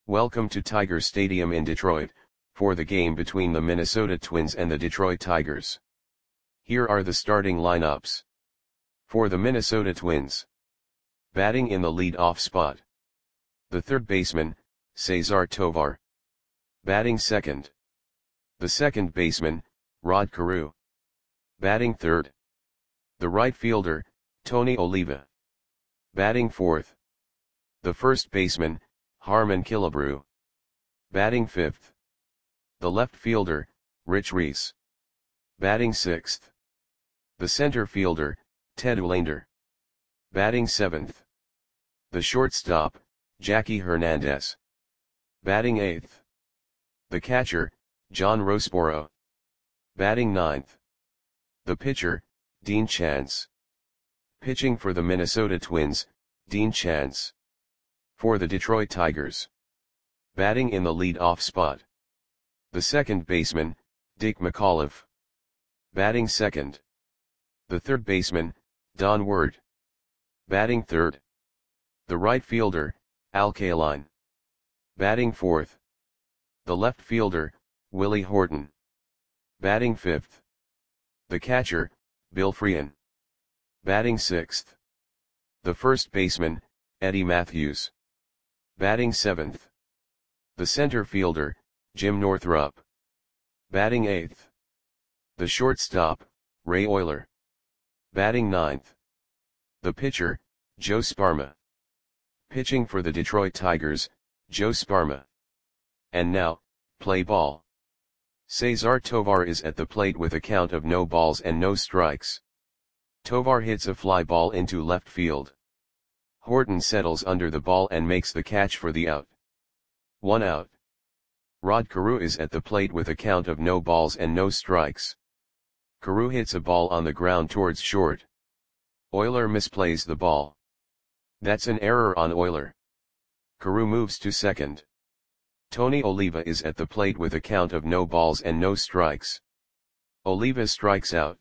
Welcome to Tiger Stadium in Detroit, for the game between the Minnesota Twins and the Detroit Tigers. Here are the starting lineups. For the Minnesota Twins. Batting in the lead-off spot. The third baseman, Cesar Tovar. Batting second. The second baseman, Rod Carew. Batting third. The right fielder, Tony Oliva. Batting fourth. The first baseman, Harmon Killebrew. Batting fifth. The left fielder, Rich Reese. Batting sixth. The center fielder, Ted Uhlaender. Batting seventh. The shortstop, Jackie Hernandez. Batting eighth. The catcher, John Roseboro. Batting ninth. The pitcher, Dean Chance. Pitching for the Minnesota Twins, Dean Chance. For the Detroit Tigers. Batting in the lead-off spot. The second baseman, Dick McAuliffe. Batting second. The third baseman, Don Ward. Batting third. The right fielder, Al Kaline. Batting fourth. The left fielder, Willie Horton. Batting fifth. The catcher, Bill Freehan. Batting sixth. The first baseman, Eddie Matthews. Batting seventh. The center fielder, Jim Northrup. Batting eighth. The shortstop, Ray Oyler. Batting ninth. The pitcher, Joe Sparma. Pitching for the Detroit Tigers, Joe Sparma. And now, play ball. Cesar Tovar is at the plate with a count of no balls and no strikes. Tovar hits a fly ball into left field. Horton settles under the ball and makes the catch for the out. 1 out. Rod Carew is at the plate with a count of no balls and no strikes. Carew hits a ball on the ground towards short. Oyler misplays the ball. That's an error on Oyler. Carew moves to second. Tony Oliva is at the plate with a count of no balls and no strikes. Oliva strikes out.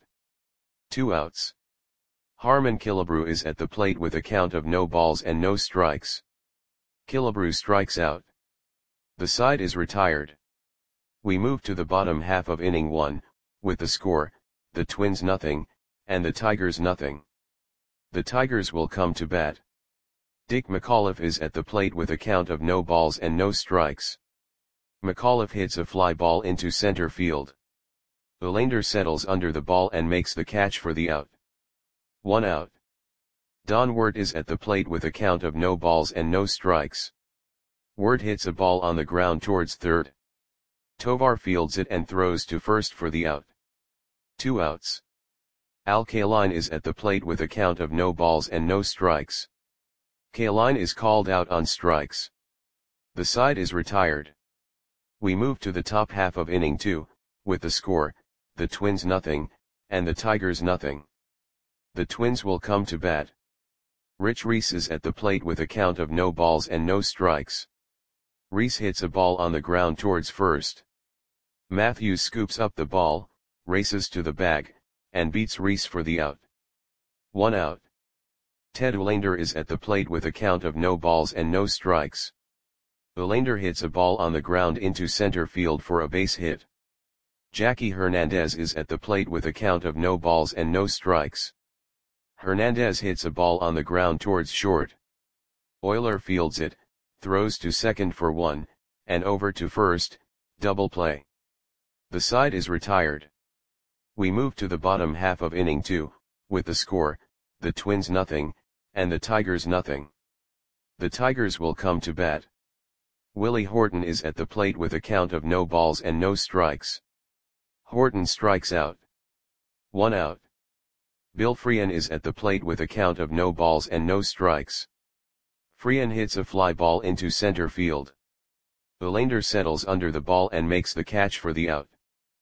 2 outs. Harmon Killebrew is at the plate with a count of no balls and no strikes. Killebrew strikes out. The side is retired. We move to the bottom half of inning 1, with the score, the Twins nothing, and the Tigers nothing. The Tigers will come to bat. Dick McAuliffe is at the plate with a count of no balls and no strikes. McAuliffe hits a fly ball into center field. Uhlaender settles under the ball and makes the catch for the out. 1 out. Don Ward is at the plate with a count of no balls and no strikes. Ward hits a ball on the ground towards third. Tovar fields it and throws to first for the out. 2 outs. Al Kaline is at the plate with a count of no balls and no strikes. Kaline is called out on strikes. The side is retired. We move to the top half of inning 2, with the score, the Twins nothing, and the Tigers nothing. The Twins will come to bat. Rich Reese is at the plate with a count of no balls and no strikes. Reese hits a ball on the ground towards first. Matthews scoops up the ball, races to the bag, and beats Reese for the out. 1 out. Ted Uhlaender is at the plate with a count of no balls and no strikes. Uhlaender hits a ball on the ground into center field for a base hit. Jackie Hernandez is at the plate with a count of no balls and no strikes. Hernandez hits a ball on the ground towards short. Oyler fields it, throws to second for 1, and over to first, double play. The side is retired. We move to the bottom half of inning 2, with the score, the Twins nothing, and the Tigers nothing. The Tigers will come to bat. Willie Horton is at the plate with a count of no balls and no strikes. Horton strikes out. 1 out. Bill Freehan is at the plate with a count of no balls and no strikes. Freehan hits a fly ball into center field. Uhlaender settles under the ball and makes the catch for the out.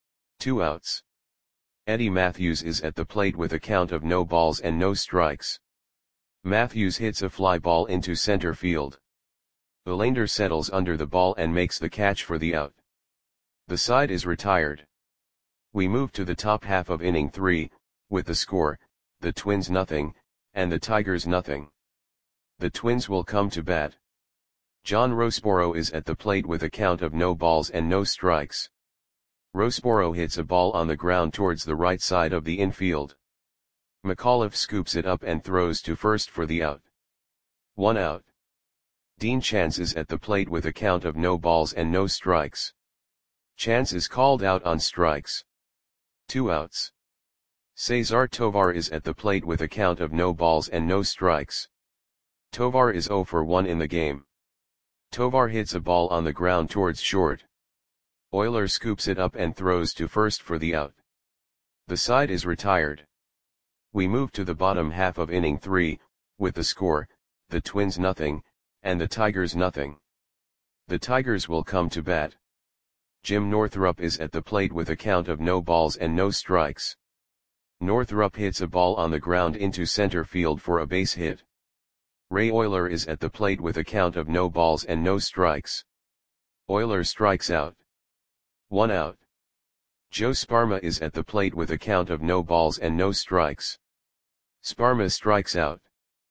2 outs. Eddie Matthews is at the plate with a count of no balls and no strikes. Matthews hits a fly ball into center field. Uhlaender settles under the ball and makes the catch for the out. The side is retired. We move to the top half of inning 3, with the score, the Twins nothing, and the Tigers nothing. The Twins will come to bat. John Roseboro is at the plate with a count of no balls and no strikes. Roseboro hits a ball on the ground towards the right side of the infield. McAuliffe scoops it up and throws to first for the out. 1 out. Dean Chance is at the plate with a count of no balls and no strikes. Chance is called out on strikes. 2 outs. Cesar Tovar is at the plate with a count of no balls and no strikes. Tovar is 0 for 1 in the game. Tovar hits a ball on the ground towards short. Oyler scoops it up and throws to first for the out. The side is retired. We move to the bottom half of inning 3, with the score, the Twins nothing, and the Tigers nothing. The Tigers will come to bat. Jim Northrup is at the plate with a count of no balls and no strikes. Northrup hits a ball on the ground into center field for a base hit. Ray Oyler is at the plate with a count of no balls and no strikes. Oyler strikes out. 1 out. Joe Sparma is at the plate with a count of no balls and no strikes. Sparma strikes out.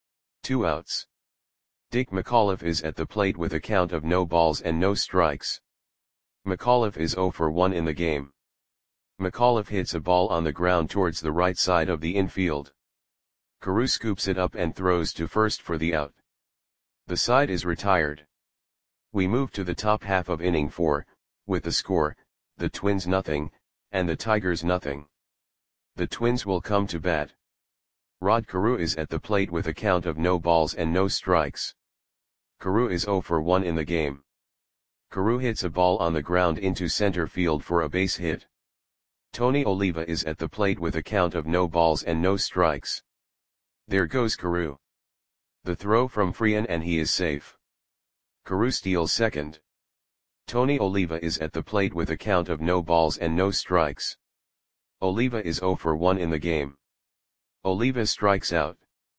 2 outs. Dick McAuliffe is at the plate with a count of no balls and no strikes. McAuliffe is 0 for 1 in the game. McAuliffe hits a ball on the ground towards the right side of the infield. Carew scoops it up and throws to first for the out. The side is retired. We move to the top half of inning 4, with the score, the Twins nothing, and the Tigers nothing. The Twins will come to bat. Rod Carew is at the plate with a count of no balls and no strikes. Carew is 0 for 1 in the game. Carew hits a ball on the ground into center field for a base hit. Tony Oliva is at the plate with a count of no balls and no strikes. There goes Carew. The throw from Freehan and he is safe. Carew steals second. Tony Oliva is at the plate with a count of no balls and no strikes. Oliva is 0 for 1 in the game. Oliva strikes out.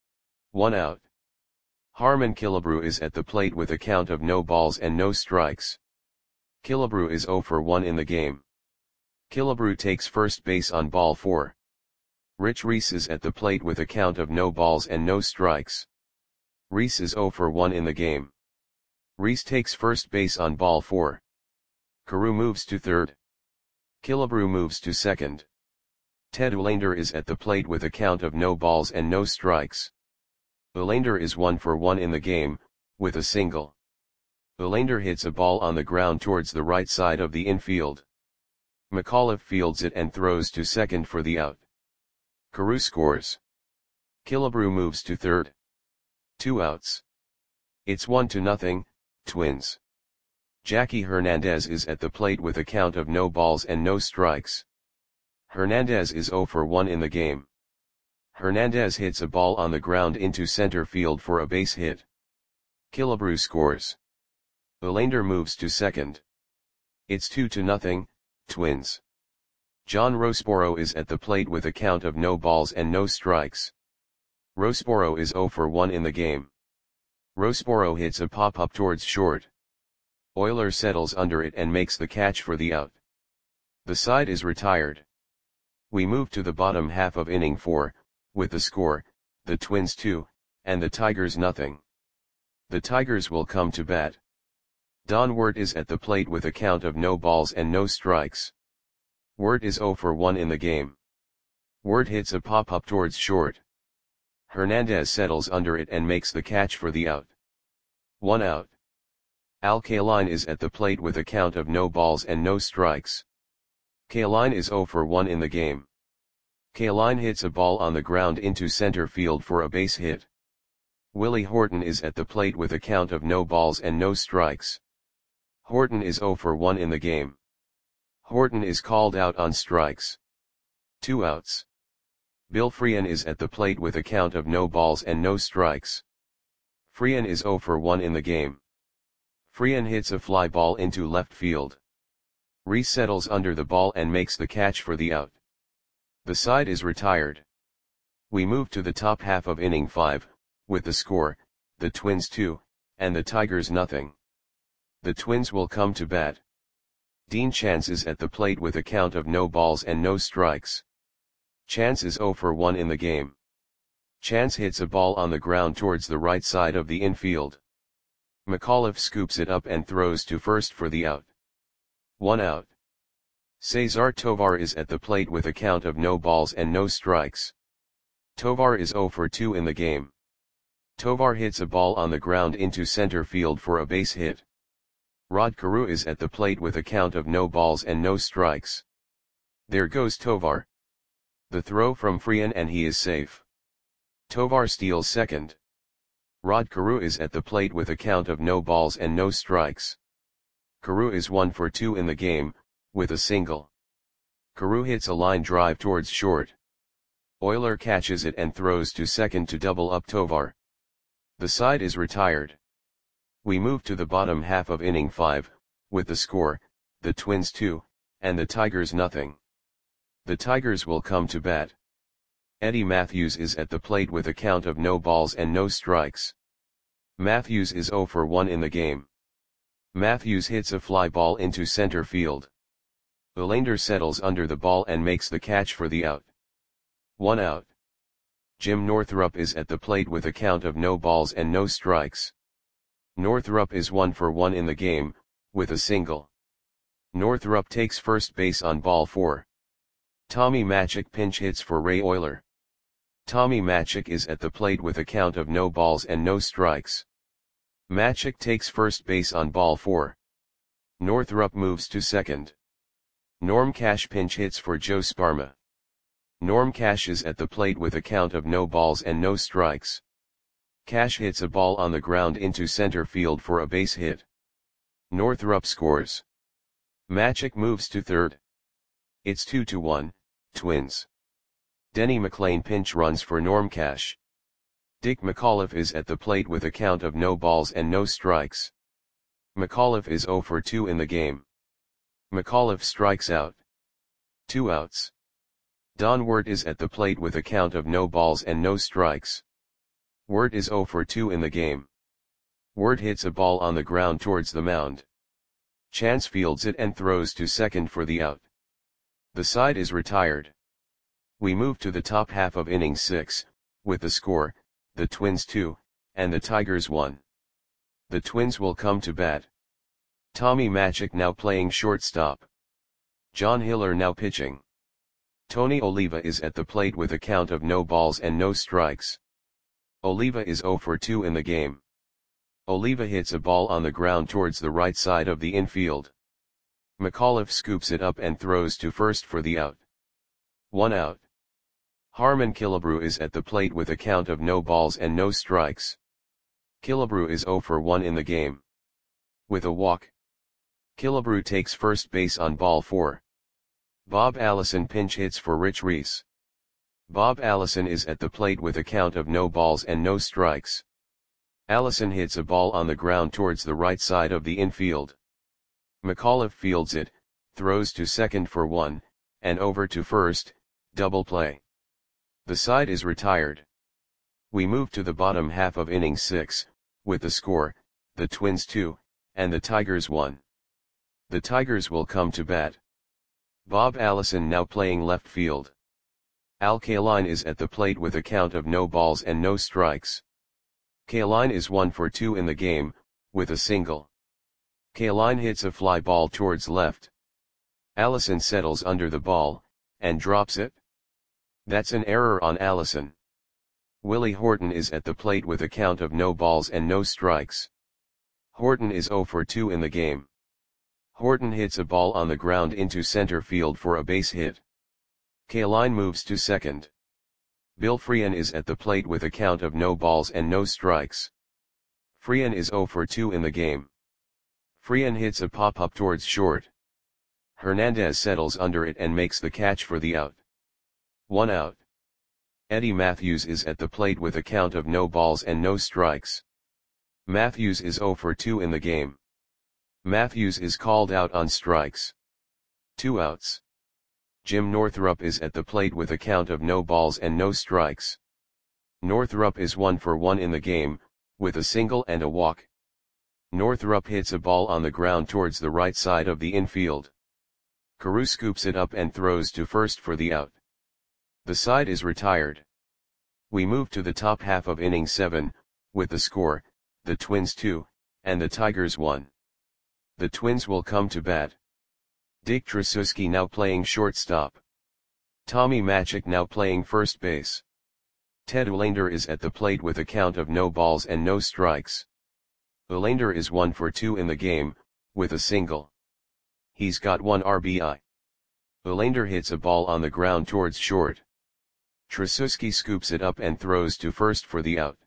1 out. Harmon Killebrew is at the plate with a count of no balls and no strikes. Killebrew is 0 for 1 in the game. Killebrew takes first base on ball 4. Rich Reese is at the plate with a count of no balls and no strikes. Reese is 0 for 1 in the game. Reese takes first base on ball 4. Carew moves to third. Killebrew moves to second. Ted Olander is at the plate with a count of no balls and no strikes. Olander is 1 for 1 in the game, with a single. Olander hits a ball on the ground towards the right side of the infield. McAuliffe fields it and throws to second for the out. Carew scores. Killebrew moves to third. 2 outs. It's 1-0, Twins. Jackie Hernandez is at the plate with a count of no balls and no strikes. Hernandez is 0 for 1 in the game. Hernandez hits a ball on the ground into center field for a base hit. Killebrew scores. Olander moves to second. It's 2-0, Twins. John Roseboro is at the plate with a count of no balls and no strikes. Roseboro is 0 for 1 in the game. Roseboro hits a pop-up towards short. Oyler settles under it and makes the catch for the out. The side is retired. We move to the bottom half of inning 4, with the score, the Twins 2, and the Tigers nothing. The Tigers will come to bat. Don Wirt is at the plate with a count of no balls and no strikes. Wirt is 0 for 1 in the game. Wirt hits a pop-up towards short. Hernandez settles under it and makes the catch for the out. 1 out. Al Kaline is at the plate with a count of no balls and no strikes. Kaline is 0 for 1 in the game. Kaline hits a ball on the ground into center field for a base hit. Willie Horton is at the plate with a count of no balls and no strikes. Horton is 0 for 1 in the game. Horton is called out on strikes. 2 outs. Bill Freehan is at the plate with a count of no balls and no strikes. Freehan is 0 for 1 in the game. Freehan hits a fly ball into left field. Reese settles under the ball and makes the catch for the out. The side is retired. We move to the top half of inning 5, with the score, the Twins 2, and the Tigers nothing. The Twins will come to bat. Dean Chance is at the plate with a count of no balls and no strikes. Chance is 0 for 1 in the game. Chance hits a ball on the ground towards the right side of the infield. McAuliffe scoops it up and throws to first for the out. 1 out. Cesar Tovar is at the plate with a count of no balls and no strikes. Tovar is 0 for 2 in the game. Tovar hits a ball on the ground into center field for a base hit. Rod Carew is at the plate with a count of no balls and no strikes. There goes Tovar. The throw from Freehan and he is safe. Tovar steals second. Rod Carew is at the plate with a count of no balls and no strikes. Carew is 1 for 2 in the game, with a single. Carew hits a line drive towards short. Oyler catches it and throws to second to double up Tovar. The side is retired. We move to the bottom half of inning 5, with the score, the Twins 2, and the Tigers nothing. The Tigers will come to bat. Eddie Matthews is at the plate with a count of no balls and no strikes. Matthews is 0 for 1 in the game. Matthews hits a fly ball into center field. Olander settles under the ball and makes the catch for the out. 1 out. Jim Northrup is at the plate with a count of no balls and no strikes. Northrup is 1 for 1 in the game, with a single. Northrup takes first base on ball 4. Tommy Matzek pinch hits for Ray Oyler. Tommy Matzek is at the plate with a count of no balls and no strikes. Matzek takes first base on ball 4. Northrup moves to second. Norm Cash pinch hits for Joe Sparma. Norm Cash is at the plate with a count of no balls and no strikes. Cash hits a ball on the ground into center field for a base hit. Northrup scores. Matzek moves to third. It's 2-1, Twins. Denny McLain pinch runs for Norm Cash. Dick McAuliffe is at the plate with a count of no balls and no strikes. McAuliffe is 0 for 2 in the game. McAuliffe strikes out. 2 outs. Don Wirt is at the plate with a count of no balls and no strikes. Wirt is 0 for 2 in the game. Wirt hits a ball on the ground towards the mound. Chance fields it and throws to second for the out. The side is retired. We move to the top half of inning 6, with the score, the Twins 2, and the Tigers 1. The Twins will come to bat. Tommy Matzek now playing shortstop. John Hiller now pitching. Tony Oliva is at the plate with a count of no balls and no strikes. Oliva is 0 for 2 in the game. Oliva hits a ball on the ground towards the right side of the infield. McAuliffe scoops it up and throws to first for the out. 1 out. Harmon Killebrew is at the plate with a count of no balls and no strikes. Killebrew is 0 for 1 in the game. With a walk. Killebrew takes first base on ball 4. Bob Allison pinch hits for Rich Reese. Bob Allison is at the plate with a count of no balls and no strikes. Allison hits a ball on the ground towards the right side of the infield. McAuliffe fields it, throws to second for 1, and over to first, double play. The side is retired. We move to the bottom half of inning 6, with the score, the Twins 2, and the Tigers 1. The Tigers will come to bat. Bob Allison now playing left field. Al Kaline is at the plate with a count of no balls and no strikes. Kaline is 1 for 2 in the game, with a single. Kaline hits a fly ball towards left. Allison settles under the ball, and drops it. That's an error on Allison. Willie Horton is at the plate with a count of no balls and no strikes. Horton is 0 for 2 in the game. Horton hits a ball on the ground into center field for a base hit. Kaline moves to second. Bill Freehan is at the plate with a count of no balls and no strikes. Freehan is 0 for 2 in the game. Freehan hits a pop-up towards short. Hernandez settles under it and makes the catch for the out. 1 out. Eddie Matthews is at the plate with a count of no balls and no strikes. Matthews is 0 for 2 in the game. Matthews is called out on strikes. 2 outs. Jim Northrup is at the plate with a count of no balls and no strikes. Northrup is 1 for 1 in the game, with a single and a walk. Northrup hits a ball on the ground towards the right side of the infield. Carew scoops it up and throws to first for the out. The side is retired. We move to the top half of inning 7, with the score, the Twins 2, and the Tigers 1. The Twins will come to bat. Dick Tracewski now playing shortstop. Tommy Matzek now playing first base. Ted Uhlaender is at the plate with a count of no balls and no strikes. Uhlaender is 1 for 2 in the game, with a single. He's got 1 RBI. Uhlaender hits a ball on the ground towards short. Tracewski scoops it up and throws to first for the out.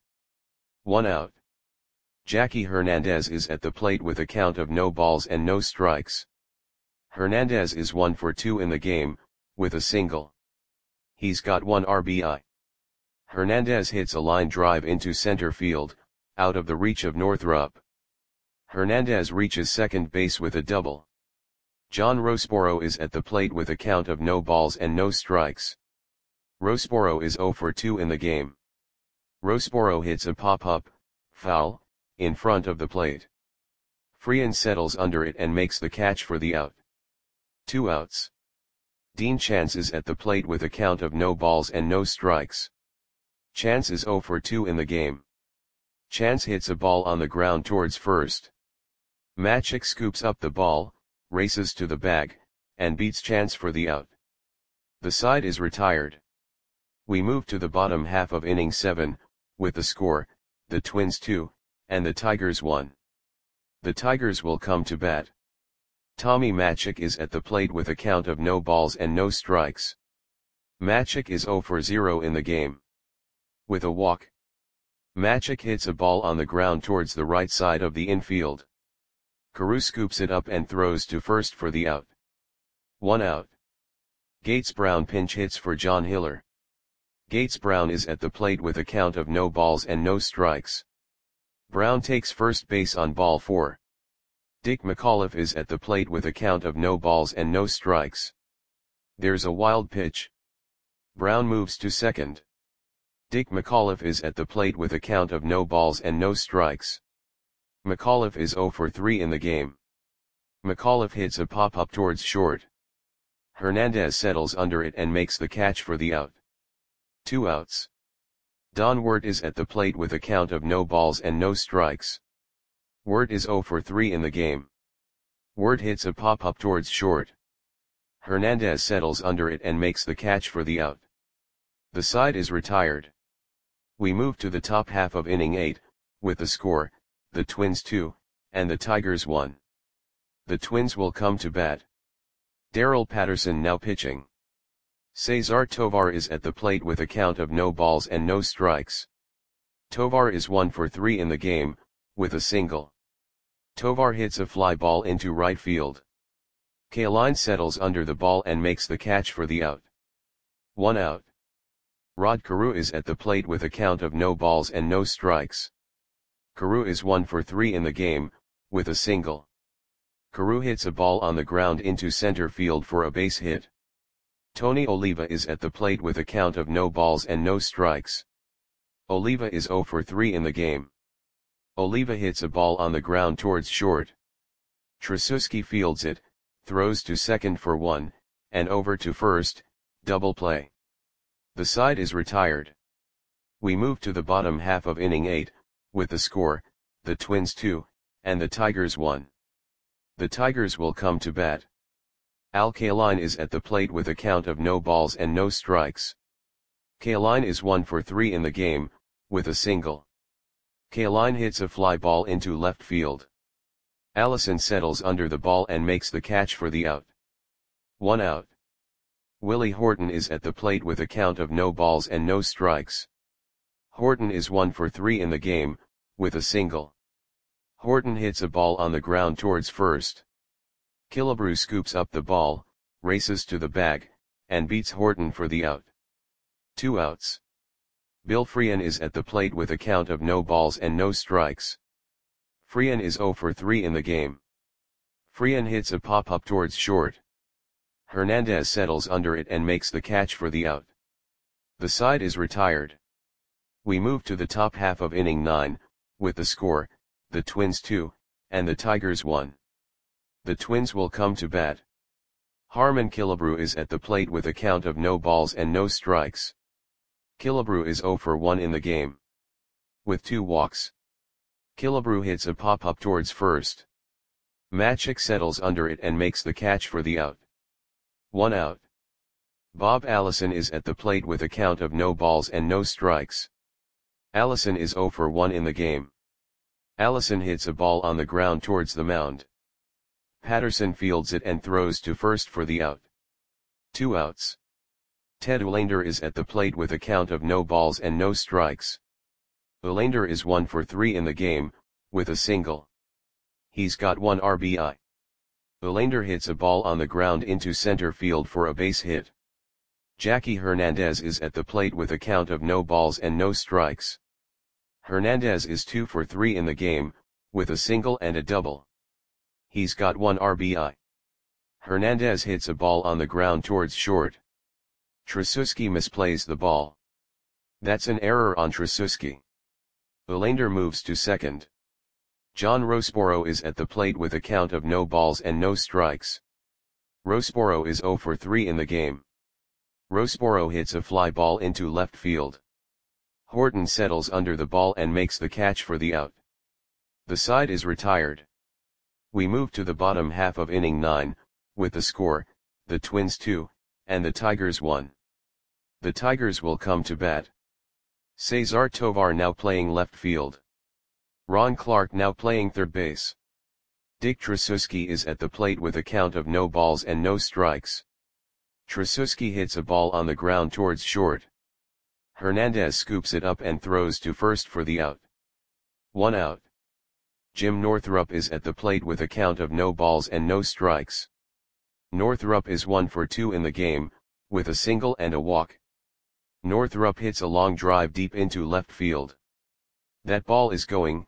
1 out. Jackie Hernandez is at the plate with a count of no balls and no strikes. Hernandez is 1 for 2 in the game, with a single. He's got 1 RBI. Hernandez hits a line drive into center field, out of the reach of Northrup. Hernandez reaches second base with a double. John Roseboro is at the plate with a count of no balls and no strikes. Roseboro is 0 for 2 in the game. Roseboro hits a pop-up, foul, in front of the plate. Freehan settles under it and makes the catch for the out. 2 outs. Dean Chance is at the plate with a count of no balls and no strikes. Chance is 0 for 2 in the game. Chance hits a ball on the ground towards first. Matzek scoops up the ball, races to the bag, and beats Chance for the out. The side is retired. We move to the bottom half of inning 7, with the score, the Twins 2, and the Tigers 1. The Tigers will come to bat. Tommy Matzek is at the plate with a count of no balls and no strikes. Matzek is 0 for 0 in the game. With a walk. Matzek hits a ball on the ground towards the right side of the infield. Carew scoops it up and throws to first for the out. 1 out. Gates Brown pinch hits for John Hiller. Gates Brown is at the plate with a count of no balls and no strikes. Brown takes first base on ball 4. Dick McAuliffe is at the plate with a count of no balls and no strikes. There's a wild pitch. Brown moves to second. Dick McAuliffe is at the plate with a count of no balls and no strikes. McAuliffe is 0 for 3 in the game. McAuliffe hits a pop-up towards short. Hernandez settles under it and makes the catch for the out. 2 outs. Don Wirt is at the plate with a count of no balls and no strikes. Wirt is 0 for 3 in the game. Wirt hits a pop-up towards short. Hernandez settles under it and makes the catch for the out. The side is retired. We move to the top half of inning 8, with the score, the Twins 2, and the Tigers 1. The Twins will come to bat. Darrell Patterson now pitching. Cesar Tovar is at the plate with a count of no balls and no strikes. Tovar is 1 for 3 in the game, with a single. Tovar hits a fly ball into right field. Kaline settles under the ball and makes the catch for the out. 1 out. Rod Carew is at the plate with a count of no balls and no strikes. Carew is 1 for 3 in the game, with a single. Carew hits a ball on the ground into center field for a base hit. Tony Oliva is at the plate with a count of no balls and no strikes. Oliva is 0 for 3 in the game. Oliva hits a ball on the ground towards short. Tracewski fields it, throws to second for 1, and over to first, double play. The side is retired. We move to the bottom half of inning 8, with the score, the Twins 2, and the Tigers 1. The Tigers will come to bat. Al Kaline is at the plate with a count of no balls and no strikes. Kaline is 1 for 3 in the game, with a single. Kaline hits a fly ball into left field. Allison settles under the ball and makes the catch for the out. 1 out. Willie Horton is at the plate with a count of no balls and no strikes. Horton is 1 for 3 in the game, with a single. Horton hits a ball on the ground towards first. Killebrew scoops up the ball, races to the bag, and beats Horton for the out. 2 outs. Bill Freehan is at the plate with a count of no balls and no strikes. Freehan is 0 for 3 in the game. Freehan hits a pop-up towards short. Hernandez settles under it and makes the catch for the out. The side is retired. We move to the top half of inning 9, with the score, the Twins 2, and the Tigers 1. The Twins will come to bat. Harmon Killebrew is at the plate with a count of no balls and no strikes. Killebrew is 0 for 1 in the game. With 2 walks. Killebrew hits a pop-up towards first. Matchik settles under it and makes the catch for the out. 1 out. Bob Allison is at the plate with a count of no balls and no strikes. Allison is 0 for 1 in the game. Allison hits a ball on the ground towards the mound. Patterson fields it and throws to first for the out. 2 outs. Ted Uhlaender is at the plate with a count of no balls and no strikes. Uhlaender is 1 for 3 in the game, with a single. He's got 1 RBI. Uhlaender hits a ball on the ground into center field for a base hit. Jackie Hernandez is at the plate with a count of no balls and no strikes. Hernandez is 2 for 3 in the game, with a single and a double. He's got 1 RBI. Hernandez hits a ball on the ground towards short. Tracewski misplays the ball. That's an error on Tracewski. Uhlaender moves to second. John Roseboro is at the plate with a count of no balls and no strikes. Roseboro is 0 for 3 in the game. Roseboro hits a fly ball into left field. Horton settles under the ball and makes the catch for the out. The side is retired. We move to the bottom half of inning 9, with the score, the Twins 2, and the Tigers 1. The Tigers will come to bat. Cesar Tovar now playing left field. Ron Clark now playing third base. Dick Tracewski is at the plate with a count of no balls and no strikes. Tracewski hits a ball on the ground towards short. Hernandez scoops it up and throws to first for the out. 1 out. Jim Northrup is at the plate with a count of no balls and no strikes. Northrup is 1 for 2 in the game, with a single and a walk. Northrup hits a long drive deep into left field. That ball is gone.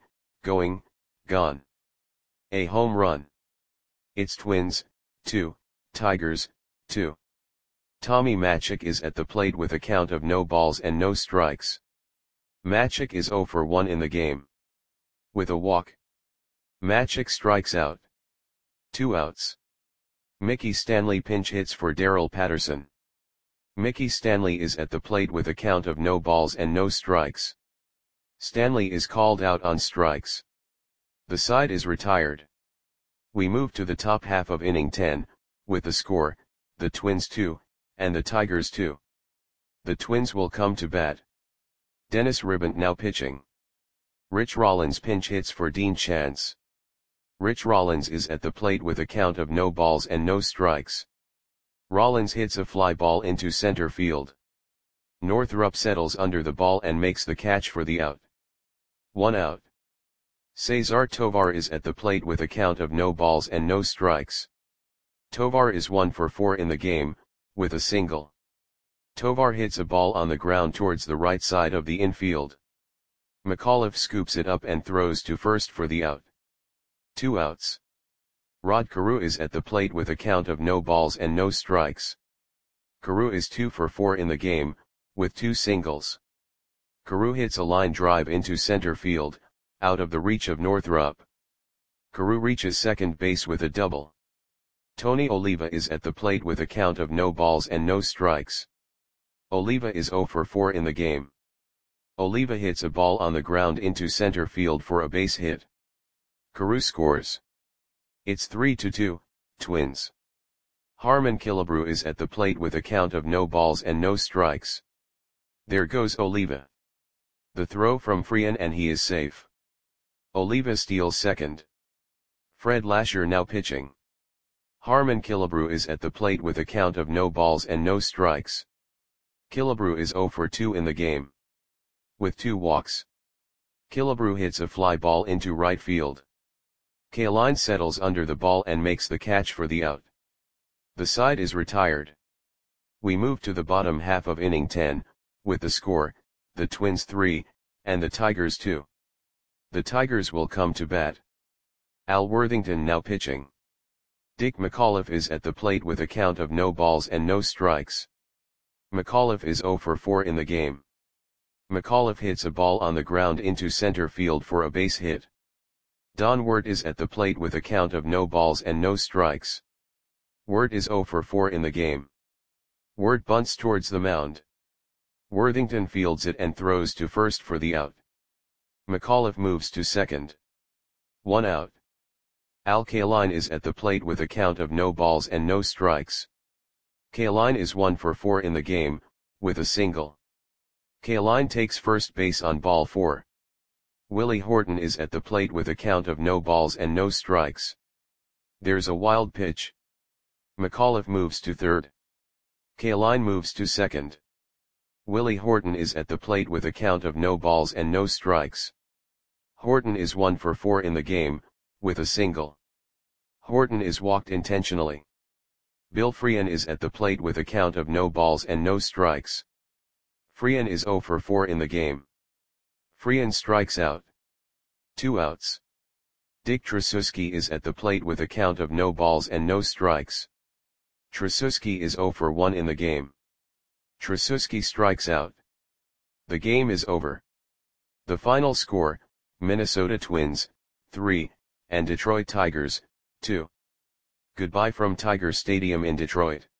A home run. It's Twins, 2, Tigers, 2. Tommy Matchik is at the plate with a count of no balls and no strikes. Matchik is 0 for 1 in the game. With a walk. Matchik strikes out. 2 outs. Mickey Stanley pinch hits for Darrell Patterson. Mickey Stanley is at the plate with a count of no balls and no strikes. Stanley is called out on strikes. The side is retired. We move to the top half of inning 10, with the score, the Twins 2, and the Tigers 2. The Twins will come to bat. Dennis Ribbant now pitching. Rich Rollins pinch hits for Dean Chance. Rich Rollins is at the plate with a count of no balls and no strikes. Rollins hits a fly ball into center field. Northrup settles under the ball and makes the catch for the out. 1 out. Cesar Tovar is at the plate with a count of no balls and no strikes. Tovar is 1 for 4 in the game, with a single. Tovar hits a ball on the ground towards the right side of the infield. McAuliffe scoops it up and throws to first for the out. 2 outs. Rod Carew is at the plate with a count of no balls and no strikes. Carew is 2 for 4 in the game, with 2 singles. Carew hits a line drive into center field, out of the reach of Northrup. Carew reaches second base with a double. Tony Oliva is at the plate with a count of no balls and no strikes. Oliva is 0 for 4 in the game. Oliva hits a ball on the ground into center field for a base hit. Carew scores. It's 3-2, Twins. Harmon Killebrew is at the plate with a count of no balls and no strikes. There goes Oliva. The throw from Freehan and he is safe. Oliva steals second. Fred Lasher now pitching. Harmon Killebrew is at the plate with a count of no balls and no strikes. Killebrew is 0 for 2 in the game. With 2 walks. Killebrew hits a fly ball into right field. Kaline settles under the ball and makes the catch for the out. The side is retired. We move to the bottom half of inning 10, with the score, the Twins 3, and the Tigers 2. The Tigers will come to bat. Al Worthington now pitching. Dick McAuliffe is at the plate with a count of no balls and no strikes. McAuliffe is 0 for 4 in the game. McAuliffe hits a ball on the ground into center field for a base hit. Don Wirt is at the plate with a count of no balls and no strikes. Wirt is 0 for 4 in the game. Wirt bunts towards the mound. Worthington fields it and throws to first for the out. McAuliffe moves to second. 1 out. Al Kaline is at the plate with a count of no balls and no strikes. Kaline is 1 for 4 in the game, with a single. Kaline takes first base on ball 4. Willie Horton is at the plate with a count of no balls and no strikes. There's a wild pitch. McAuliffe moves to third. Kaline moves to second. Willie Horton is at the plate with a count of no balls and no strikes. Horton is 1 for 4 in the game, with a single. Horton is walked intentionally. Bill Freehan is at the plate with a count of no balls and no strikes. Freehan is 0 for 4 in the game. Freehan strikes out. 2 outs. Dick Tracewski is at the plate with a count of no balls and no strikes. Tracewski is 0 for 1 in the game. Tracewski strikes out. The game is over. The final score, Minnesota Twins, 3, and Detroit Tigers, 2. Goodbye from Tiger Stadium in Detroit.